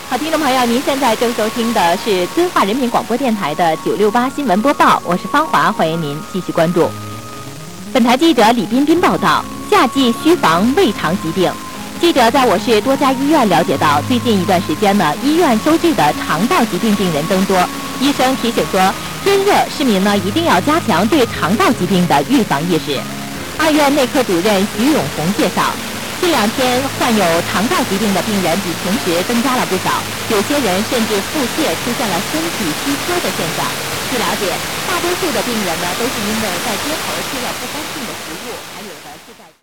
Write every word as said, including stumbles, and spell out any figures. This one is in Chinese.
好，听众朋友，您现在正收听的是遵化人民广播电台的九六八新闻播报，我是芳华，欢迎您继续关注。本台记者李彬彬报道：夏季需防胃肠疾病。记者在我市多家医院了解到，最近一段时间呢，医院收治的肠道疾病病人增多。医生提醒说，天热，市民呢一定要加强对肠道疾病的预防意识。二院内科主任徐永红介绍，这两天患有肠道疾病的病人比平时增加了不少，有些人甚至腹泻，出现了身体虚脱的现象。据了解，大多数的病人呢都是因为在街头吃了不干净的食物，还有的是。